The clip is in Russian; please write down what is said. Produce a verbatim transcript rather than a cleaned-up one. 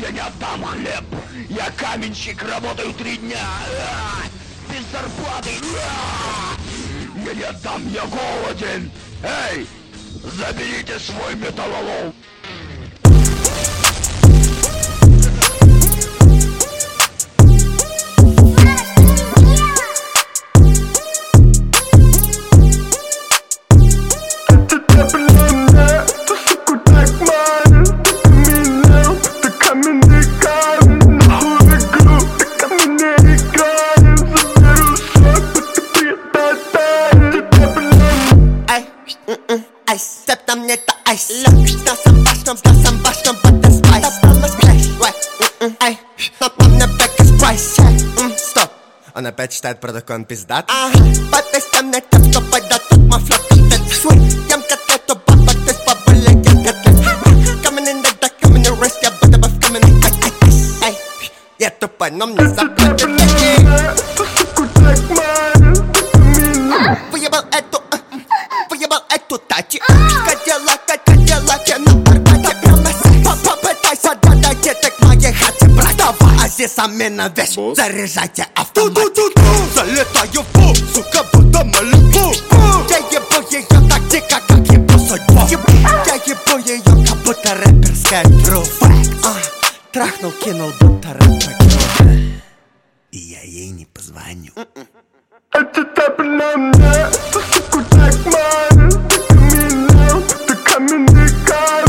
тебе не отдам хлеб. Я каменщик, работаю три дня. А, без зарплаты. А, я не отдам, я голоден. Эй, заберите свой металлолом. Айс, степ там не та айс. Лёг, на сам башном, на сам башном, but the spice. Там на сплэш, ай, ай, там на бэк из прайс. Стоп, он опять читает про такой, он пиздат. Ага, подписям на тем, что пойдет тут мафлёк. Свой, ям котлету, баба, ты с бабулей, ям котлет. Coming in the dark, coming in the wrist, я буду баф, coming in, ай, ай, ай. Эй, я тупой, но мне заплатят деньги. Выебал эту, выебал эту тачи. Кадиллак, Кадиллак, я на Арбате. Попытайся додать деток моей хате, брат. Давай, а здесь амина вещь, заряжайте автомат. Залетаю в пул, сука, будто Малибу. Я ебу ее так дико, как ебу судьбу. Я ебу ее, как будто рэперская тру. Трахнул, кинул, будто рэпер. И я ей не позвоню. Это табля мне, суку так мало. Ты каменный, ты каменный кар.